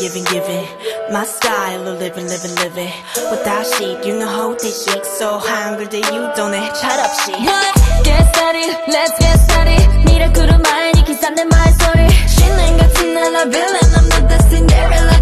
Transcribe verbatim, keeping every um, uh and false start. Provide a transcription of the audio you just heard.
giving, giving. My style of living, living, living. Without sheet, you know how they shake. So hungry that you don't have chat up shit. Get started, let's get started. 미라클은 많이 기사내 말소리. 신랑 같은 나라 villain, I'm not the Cinderella.